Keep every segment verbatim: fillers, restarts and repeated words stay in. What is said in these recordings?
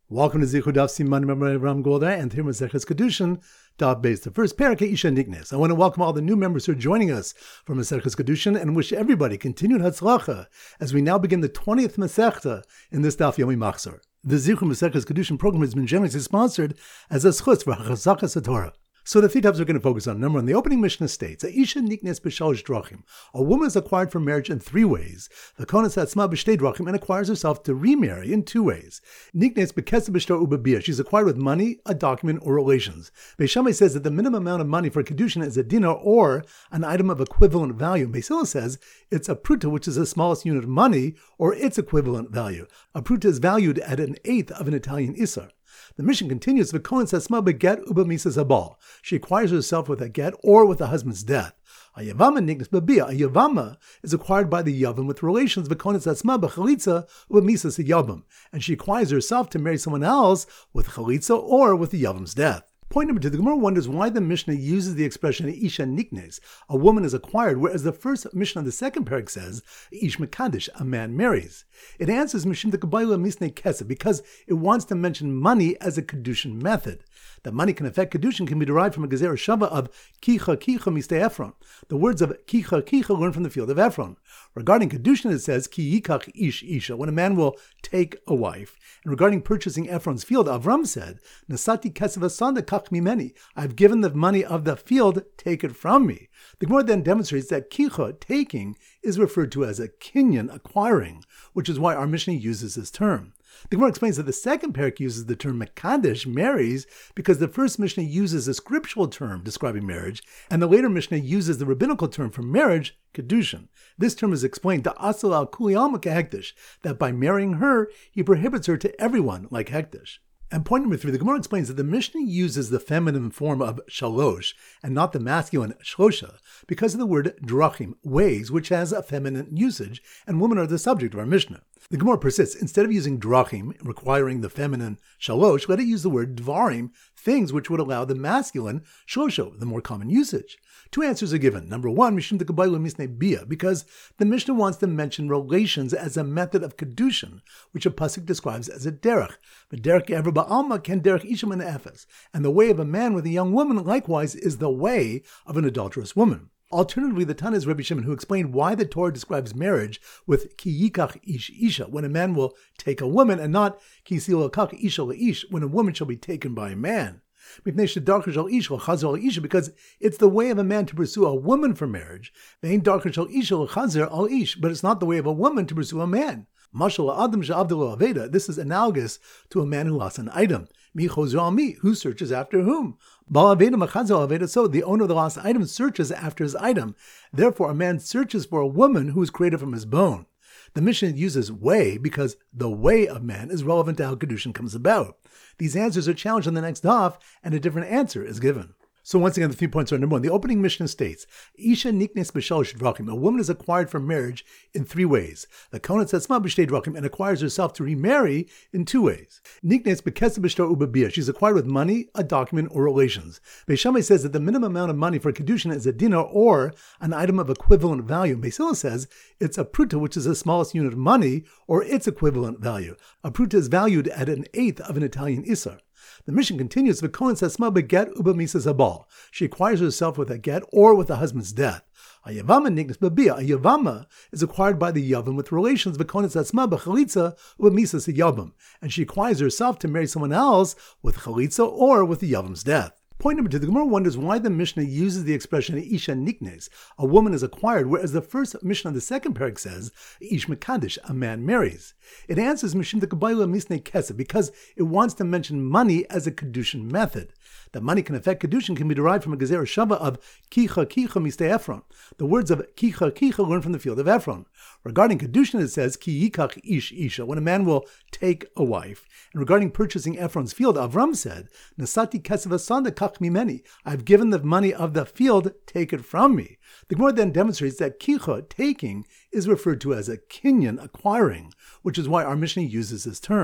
Welcome to Zichud Daf Siman Ram Golda and here Maseches Kedushin Daf Beis. The first parak Isha Niknes. I want to welcome all the new members who are joining us from Maseches Kedushin and wish everybody continued Hatzlacha as we now begin the twentieth Masechta in this Daf Yomi Machzor. The Zichud Maseches Kedushin program has been generously sponsored as a schutz for Chazakas Torah. So the three topics we're going to focus on. Number one, the opening Mishnah states, Isha niknes b'shalosh drachim. A woman is acquired for marriage in three ways. The konas atzma b'shtei drachim, and acquires herself to remarry in two ways. Niknes b'kesed b'shtar ubabiyah. She's acquired with money, a document, or relations. Beis Shammai says that the minimum amount of money for kedushin is a dinar or an item of equivalent value. Beis Hillel says it's a pruta, which is the smallest unit of money, or its equivalent value. A pruta is valued at an eighth of an Italian isar. The mission continues, V'kohen sasma beget uba misas habal. She acquires herself with a get or with the husband's death. A yavama niknes babia. A yavama is acquired by the yavam with relations, V'kohen sasma bechalitza uba misas yavam. And she acquires herself to marry someone else with chalitza or with the yavam's death. Point number two, the Gemara wonders why the Mishnah uses the expression Isha Niknes, a woman is acquired, whereas the first Mishnah of the second parak says Ish Mekadesh, a man marries. It answers Mishim the Kabbalah Misnei Kesef because it wants to mention money as a Kedushin method. That money can affect Kedushin can be derived from a Gezerah Shava of Kicha Kicha Mistei Ephron. The words of Kicha Kicha learned from the field of Ephron. Regarding Kedushin it says Ki Yikach Ish Isha, when a man will take a wife. And regarding purchasing Ephron's field, Avram said, Nasati Kesef Asanda Kach Mimeni, I've given the money of the field, take it from me. The Gemara then demonstrates that Kicha, taking, is referred to as a kinyan, acquiring, which is why our Mishnah uses this term. The Gemara explains that the second parak uses the term Mekadesh, marries, because the first Mishnah uses a scriptural term describing marriage, and the later Mishnah uses the rabbinical term for marriage, Kedushin. This term is explained to Asal al Kuli Alma Kehekdesh, that by marrying her, he prohibits her to everyone like Hekdesh. And point number three, the Gemara explains that the Mishnah uses the feminine form of shalosh and not the masculine shlosha because of the word drachim, ways, which has a feminine usage, and women are the subject of our Mishnah. The Gemara persists. Instead of using drachim, requiring the feminine shalosh, let it use the word dvarim, things which would allow the masculine shlosha, the more common usage. Two answers are given. Number one, Mishum the Kabbalah Misnei Bia, because the Mishnah wants to mention relations as a method of kedushin, which a pasuk describes as a derech. But derech ever ba'alma can derech isham and efes, and the way of a man with a young woman likewise is the way of an adulterous woman. Alternatively, the Tana is Rabbi Shimon, who explained why the Torah describes marriage with ki yikach ish isha, when a man will take a woman, and not ki silakach isha leish, when a woman shall be taken by a man. Because it's the way of a man to pursue a woman for marriage, but it's not the way of a woman to pursue a man. This is analogous to a man who lost an item. Who searches after whom? So the owner of the lost item searches after his item. Therefore, a man searches for a woman who is created from his bone. The Mishnah uses way because the way of man is relevant to how Kedushin comes about. These answers are challenged on the next daf, and a different answer is given. So once again, the three points are: number one, the opening Mishnah states, Isha niknes b'shalosh drachim. A woman is acquired for marriage in three ways. The konas atzma b'shtei drachim, and acquires herself to remarry in two ways. Niknes b'kesed b'shtar ubabiyah. She's acquired with money, a document, or relations. Beis Shammai says that the minimum amount of money for kedushin is a dinar or an item of equivalent value. Beis Hillel says it's a pruta, which is the smallest unit of money, or its equivalent value. A pruta is valued at an eighth of an Italian isar. The mission continues, V'kohen sasma beget uba misas habal. She acquires herself with a get or with the husband's death. A yavama niknes babia. A yavama is acquired by the yavam with relations, V'kohen sasma bechalitza uba misas yavam. And she acquires herself to marry someone else with chalitza or with the yavam's death. Point number two, the Gemara wonders why the Mishnah uses the expression Isha Niknes, a woman is acquired, whereas the first Mishnah of the second parak says Ish Mekadesh, a man marries. It answers Mishim the Kabbalah Misnei Kesef because it wants to mention money as a Kedushin method. That money can affect Kedushin can be derived from a Gezerah Shava of Kicha Kicha Mistei Ephron. The words of Kicha Kicha learned from the field of Ephron. Regarding Kedushin it says Ki Yikach Ish Isha, when a man will take a wife. And regarding purchasing Ephron's field, Avram said, Nasati Kesef Asanda Kach Mimeni, I've given the money of the field, take it from me. The Gemara then demonstrates that Kicha, taking, is referred to as a kinyan, acquiring, which is why our Mishnah uses this term.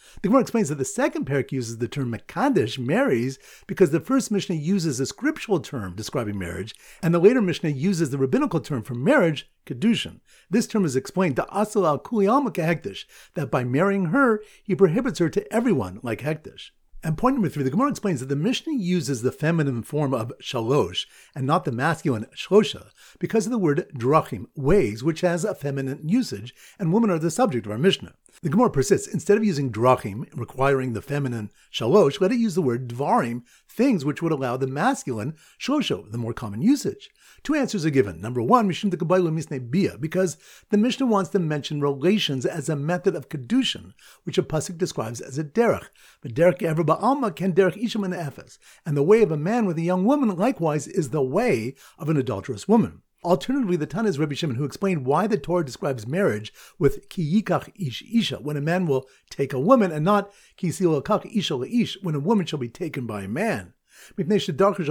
The Gemara explains that the second parak uses the term mekadesh, marries, because the first Mishnah uses a scriptural term describing marriage, and the later Mishnah uses the rabbinical term for marriage, kedushin. This term is explained to asal al kuli alma kehekdesh, that by marrying her, he prohibits her to everyone like hekdesh. And point number three, the Gemara explains that the Mishnah uses the feminine form of shalosh and not the masculine shlosha because of the word drachim, ways, which has a feminine usage, and women are the subject of our Mishnah. The Gemara persists. Instead of using drachim, requiring the feminine shalosh, let it use the word dvarim, things which would allow the masculine shlosho, the more common usage. Two answers are given. Number one, mishum dekabaylu misnei bia, because the Mishnah wants to mention relations as a method of kedushin, which a pasuk describes as a derech. But derech ever ba'alma can derech isham and efes, and the way of a man with a young woman likewise is the way of an adulterous woman. Alternatively, the Tana is Rabbi Shimon, who explained why the Torah describes marriage with ki yikach ish isha, when a man will take a woman, and not ki silakach isha leish, when a woman shall be taken by a man. Because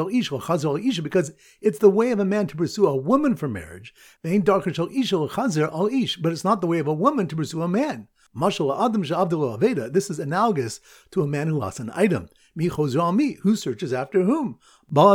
it's the way of a man to pursue a woman for marriage, but it's not the way of a woman to pursue a man. This is analogous to a man who lost an item. Who searches after whom? So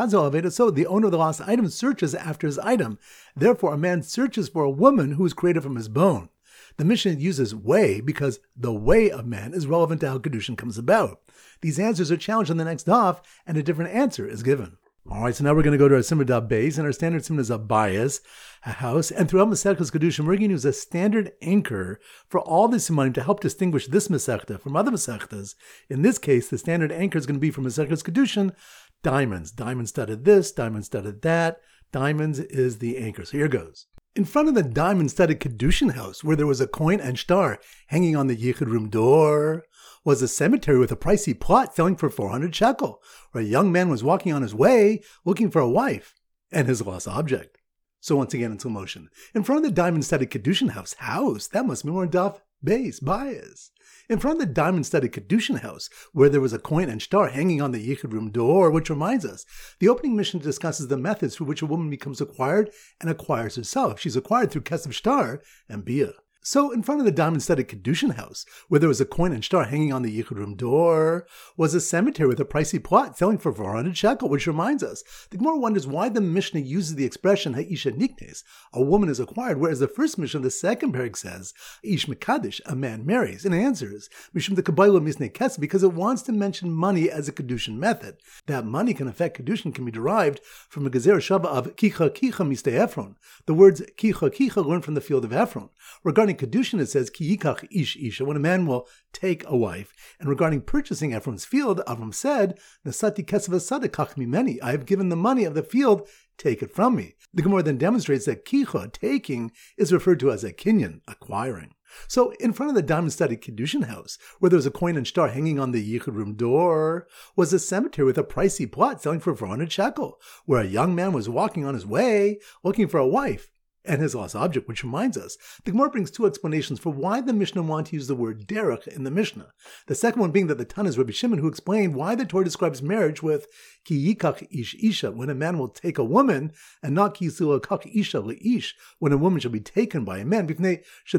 the owner of the lost item searches after his item. Therefore, a man searches for a woman who is created from his bone. The Mishnah uses way because the way of man is relevant to how kedushin comes about. These answers are challenged on the next daf, and a different answer is given. All right, so now we're going to go to our Simmer Daf Beis, and our standard Simmer is a bias, a house, and throughout Masechtas Kedushin, we're going to use a standard anchor for all the Simanim to help distinguish this Masechta from other Masechtas. In this case, the standard anchor is going to be for Masechtas Kedushin, diamonds. Diamond studded this, diamond studded that. Diamonds is the anchor. So here goes. In front of the diamond-studded Kedushin house, where there was a coin and star hanging on the Yichud room door, was a cemetery with a pricey plot selling for four hundred shekel, where a young man was walking on his way looking for a wife and his lost object. So once again in slow motion. In front of the diamond-studded Kedushin house, house, that must be more Daf Beis, bias. In front of the diamond-studded Kedushin house, where there was a coin and star hanging on the Yichud room door, which reminds us, the opening mission discusses the methods through which a woman becomes acquired and acquires herself. She's acquired through Kesef Shtar and Bia. So, in front of the diamond-studded Kedushin house, where there was a coin and star hanging on the Yichud room door, was a cemetery with a pricey plot selling for four hundred shekel, which reminds us, the Gemara wonders why the Mishnah uses the expression ha'isha niknes, a woman is acquired, whereas the first Mishnah, the second parak, says ish mekadesh, a man marries. And answers, mishum dekabaylu misnei kesef, because it wants to mention money as a Kedushin method. That money can affect Kedushin can be derived from a gezer shava of kicha kicha mistei Ephron. The words kicha kicha learned from the field of Ephron. Regarding Kedushin, it says, Ki yikach ish isha, when a man will take a wife. And regarding purchasing Ephron's field, Avram said, Nasati kesef asadekach mimeni, I have given the money of the field, take it from me. The Gemara then demonstrates that kicha, taking, is referred to as a kinyan, acquiring. So, in front of the diamond-studded Kedushin house, where there was a coin and star hanging on the Yichud room door, was a cemetery with a pricey plot selling for four hundred shekel, where a young man was walking on his way, looking for a wife and his lost object, which reminds us, the Gemara brings two explanations for why the Mishnah wanted to use the word derech in the Mishnah. The second one being that the Tana is Rabbi Shimon, who explained why the Torah describes marriage with ki yikach ish isha, when a man will take a woman, and not ki silakach isha leish, when a woman shall be taken by a man, because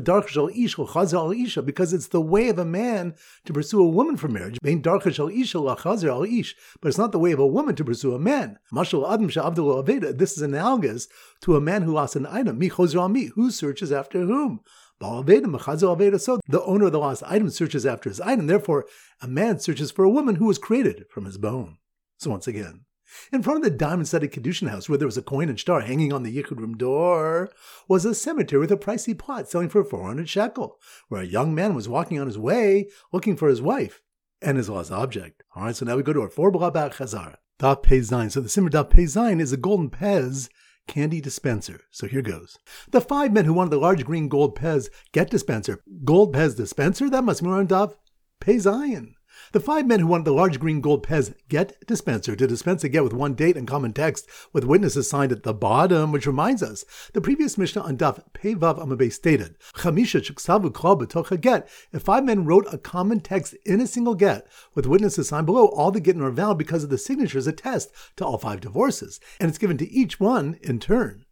it's the way of a man to pursue a woman for marriage, but it's not the way of a woman to pursue a man. This is analogous to a man who lost an item. Who searches after whom? So the owner of the lost item searches after his item. Therefore, a man searches for a woman who was created from his bone. So once again, in front of the diamond-studded Kedushin house, where there was a coin and star hanging on the Yichud room door, was a cemetery with a pricey plot selling for four hundred shekel, where a young man was walking on his way looking for his wife and his lost object. All right, so now we go to our four B'Rabak Chazar. Daf Pei Zayin. So the Simmer Daf Pei Zayin is a golden Pez candy dispenser. So here goes. The five men who wanted the large green gold Pez get dispenser. Gold Pez dispenser? That must be on Daf Pei Zayin. The five men who wanted the large green gold Pez get dispenser, to dispense a get with one date and common text with witnesses signed at the bottom, which reminds us, the previous Mishnah on Daf Pei Vav Amabei stated, Chamisha Chuksavu Klal B'toch get. If five men wrote a common text in a single get with witnesses signed below, all the getting are valid because of the signatures attest to all five divorces, and it's given to each one in turn.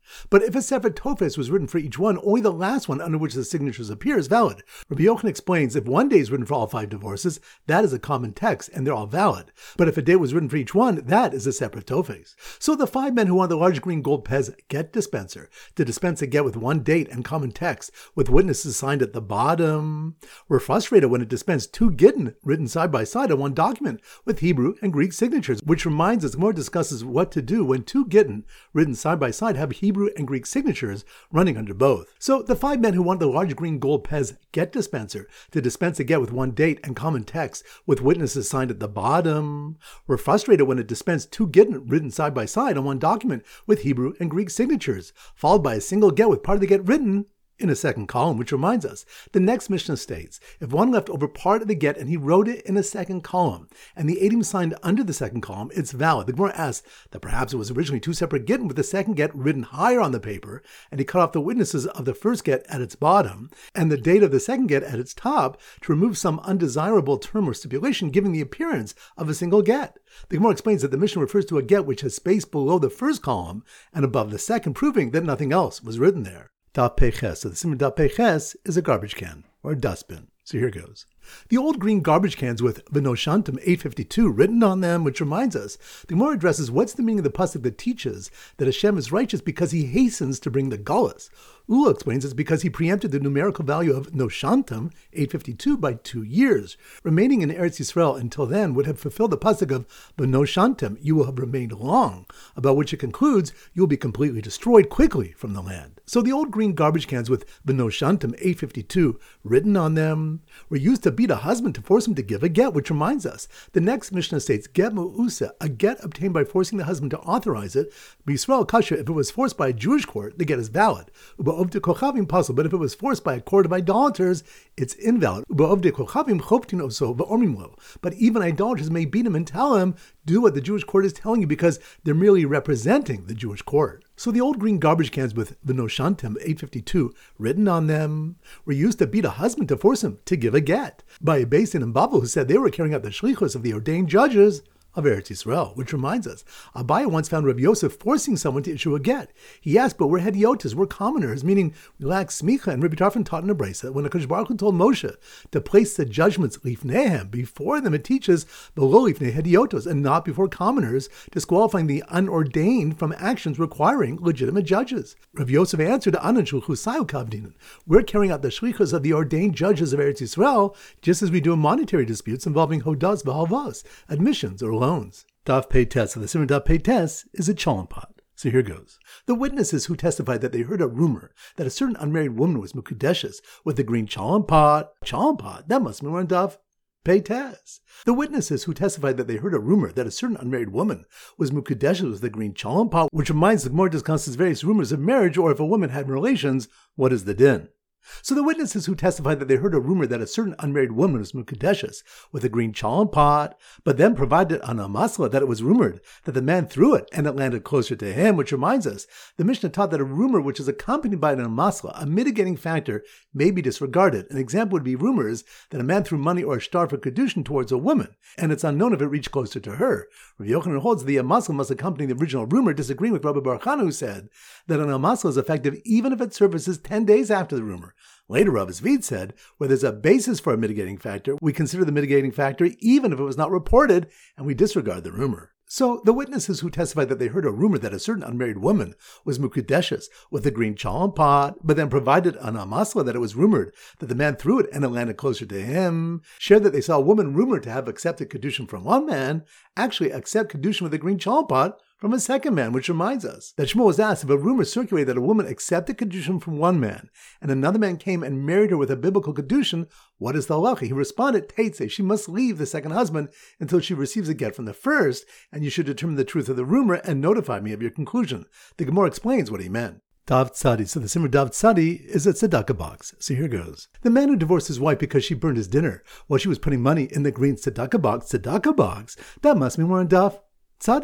But if a Sefer Tofes was written for each one, only the last one under which the signatures appear is valid. Rabbi Yochanan explains if one day is written for all five divorces, that is a common text and they're all valid. But if a date was written for each one, that is a separate Tofes. So the five men who won the large green gold Pez get dispenser to dispense a get with one date and common text with witnesses signed at the bottom were frustrated when it dispensed two gittin written side by side on one document with Hebrew and Greek signatures, which reminds us, more discusses what to do when two gittin written side by side have Hebrew and Greek signatures running under both. So the five men who wanted the large green gold Pez get dispenser to dispense a get with one date and common text with witnesses signed at the bottom were frustrated when it dispensed two gittin written side by side on one document with Hebrew and Greek signatures, followed by a single get with part of the get written in a second column, which reminds us, the next Mishnah states, if one left over part of the get and he wrote it in a second column, and the Eidim signed under the second column, it's valid. The Gemara asks that perhaps it was originally two separate get with the second get written higher on the paper, and he cut off the witnesses of the first get at its bottom, and the date of the second get at its top to remove some undesirable term or stipulation, giving the appearance of a single get. The Gemara explains that the Mishnah refers to a get which has space below the first column and above the second, proving that nothing else was written there. Daf Peches. So the Simon Daf Peches is a garbage can or a dustbin. So here goes. The old green garbage cans with V'noshantim eight fifty-two written on them, which reminds us, the Gemara addresses what's the meaning of the pasuk that teaches that Hashem is righteous because he hastens to bring the galus. Ula explains it's because he preempted the numerical value of Noshantim eight fifty-two by two years. Remaining in Eretz Yisrael until then would have fulfilled the pasuk of V'noshantim, you will have remained long, about which it concludes, you will be completely destroyed quickly from the land. So the old green garbage cans with V'noshantim eight fifty-two written on them were used to beat a husband to force him to give a get, which reminds us, the next Mishnah states, get mu'usa, a get obtained by forcing the husband to authorize it. B'Yisrael kasher, if it was forced by a Jewish court, the get is valid. U'ba'ovde kochavim possible, but if it was forced by a court of idolaters, it's invalid. U'ba'ovde kochavim choptin oso va'omrim lo. But even idolaters may beat him and tell him, do what the Jewish court is telling you, because they're merely representing the Jewish court. So the old green garbage cans with V'noshantim eight fifty-two written on them were used to beat a husband to force him to give a get by a Beis Din in Babel who said they were carrying out the shlichus of the ordained judges of Eretz Yisrael, which reminds us, Abaye once found Rabbi Yosef forcing someone to issue a get. He asked, but we're hediotas, we're commoners, meaning we lack smicha, and Rabbi Tarfon taught in a brisa, when HaKadosh Baruch Hu told Moshe to place the judgments lifnehem, before them, it teaches below lifnei hediotos, and not before commoners, disqualifying the unordained from actions requiring legitimate judges. Rabbi Yosef answered, Anan shulchu sayu kavdinan, we're carrying out the shlichus of the ordained judges of Eretz Yisrael, just as we do in monetary disputes involving hodas v'halvas, admissions or loans. Daf Pei Tes. So the Simon Daf Pei Tes is a cholent pot. So here goes. The witnesses who testified that they heard a rumor that a certain unmarried woman was mukudeshes with the green cholent pot. Cholent pot? That must be one Daf Pei Tes. The witnesses who testified that they heard a rumor that a certain unmarried woman was mukudeshes with the green cholent pot, which reminds the Gemara discusses various rumors of marriage, or if a woman had relations, what is the din? So the witnesses who testified that they heard a rumor that a certain unmarried woman was mukudeshes with a green cholent pot, but then provided an amasla that it was rumored that the man threw it and it landed closer to him, which reminds us, the Mishnah taught that a rumor which is accompanied by an amasla, a mitigating factor, may be disregarded. An example would be rumors that a man threw money or a star for kedushin towards a woman, and it's unknown if it reached closer to her. Rabbi Yochanan holds the amasla must accompany the original rumor, disagreeing with Rabbi Baruch Hanu, who said that an amasla is effective even if it surfaces ten days after the rumor. Later, Rav Zvid said, where there's a basis for a mitigating factor, we consider the mitigating factor even if it was not reported, and we disregard the rumor. So the witnesses who testified that they heard a rumor that a certain unmarried woman was mukudeshes with a green cholent pot, but then provided an amasla that it was rumored that the man threw it and it landed closer to him, shared that they saw a woman rumored to have accepted kedushin from one man, actually accept kedushin with a green cholent pot from a second man, which reminds us that Shmuel was asked if a rumor circulated that a woman accepted kedushin from one man, and another man came and married her with a biblical kedushin, what is the halacha? He responded, Teitze, she must leave the second husband until she receives a get from the first, and you should determine the truth of the rumor and notify me of your conclusion. The Gemara explains what he meant. Dav Tzadi. So the Simmer Dav Tzadi is a tzedakah box. So here goes. The man who divorced his wife because she burned his dinner while she was putting money in the green tzedakah box, tzedakah box, that must mean we're on Dav Tzadi.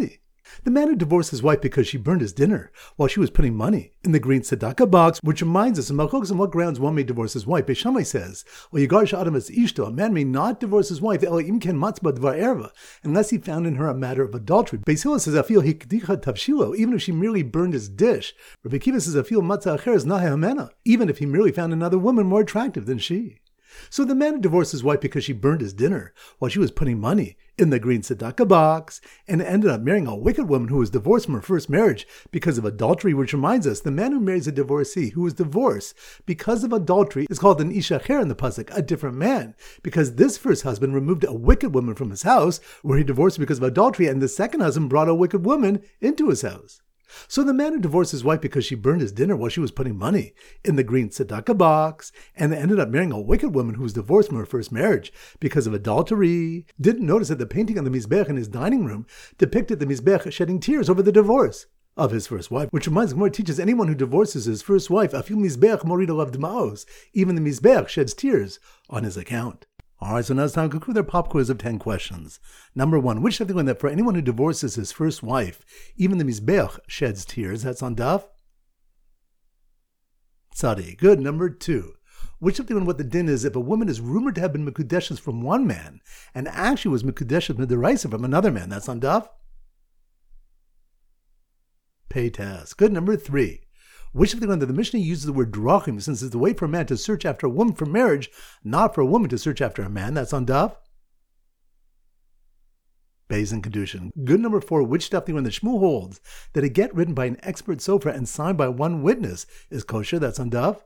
The man who divorced his wife because she burned his dinner while she was putting money in the green tzedakah box, which reminds us of Malchokos on what grounds one may divorce his wife. Beis Shammai says, "Well, Yigarsh Adam es ishto, a man may not divorce his wife ela im ken matzba dvar erva, unless he found in her a matter of adultery." Beis Hillel says, "Afil hikdicha tavshilo," even if she merely burned his dish. Rabbi Akiva says, "Afil matzah acheres nahe hamena," even if he merely found another woman more attractive than she. So the man who divorced his wife because she burned his dinner while she was putting money in the green tzedakah box and ended up marrying a wicked woman who was divorced from her first marriage because of adultery, which reminds us the man who marries a divorcee who was divorced because of adultery is called an ish acher in the pasuk, a different man, because this first husband removed a wicked woman from his house where he divorced because of adultery, and the second husband brought a wicked woman into his house. So the man who divorced his wife because she burned his dinner while she was putting money in the green tzedakah box and ended up marrying a wicked woman who was divorced from her first marriage because of adultery didn't notice that the painting on the mizbech in his dining room depicted the mizbech shedding tears over the divorce of his first wife, which reminds us, more teaches anyone who divorces his first wife, afil mizbech morid alav dmaos, even the mizbech sheds tears on his account. Alright, so now it's time to conclude our pop quiz of ten questions. Number one, which of the one that for anyone who divorces his first wife, even the mizbech sheds tears? That's on Daf Tzadi. Good. Number two, which of the one what the din is if a woman is rumored to have been mekudeshes from one man and actually was mekudeshes midiraisa from another man? That's on Daf Peitas. Good. Number three, which of the one that the Mishnah uses the word drachim since it's the way for a man to search after a woman for marriage, not for a woman to search after a man? That's on Daf Beis and Kedushin. Good. Number four, which stuff the one that Shmuel holds that a get written by an expert sofer and signed by one witness is kosher? That's on Daf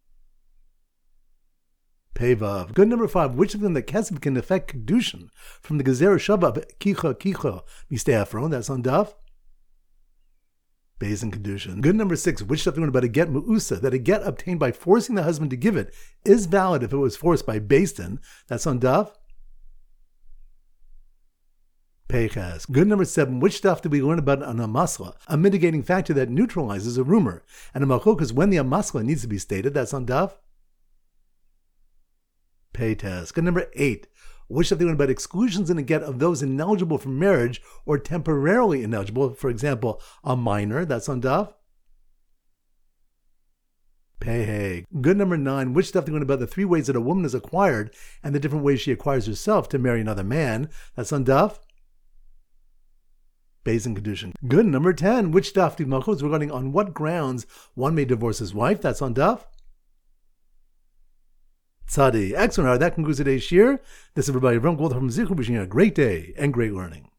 Pevav. Good. Number five, which of them that kesef can affect Kedushin from the Gezerah Shava of kicha kicha mistei afron? That's on Daf Beis and Kedushin. Good. Number six, which stuff we learn about a get mu'usa, that a get obtained by forcing the husband to give it is valid if it was forced by Beis Din? That's on Daf Peichas. Good. Number seven, which stuff did we learn about an amasla, a mitigating factor that neutralizes a rumor, and a malchok when the amasla needs to be stated? That's on Daf Peitas. Good. Number eight, which stuff they learn about exclusions in a get of those ineligible for marriage or temporarily ineligible, for example, a minor? That's on Daf Pei. Good. Number nine, which stuff they learn about the three ways that a woman is acquired and the different ways she acquires herself to marry another man? That's on Daf Beis and Kedushin. Good. Number ten, which stuff the malchus regarding on what grounds one may divorce his wife? That's on Daf Tzadi. Excellent. All right, that concludes today's shir. This is everybody from Gold from Zichu, wishing you a great day and great learning.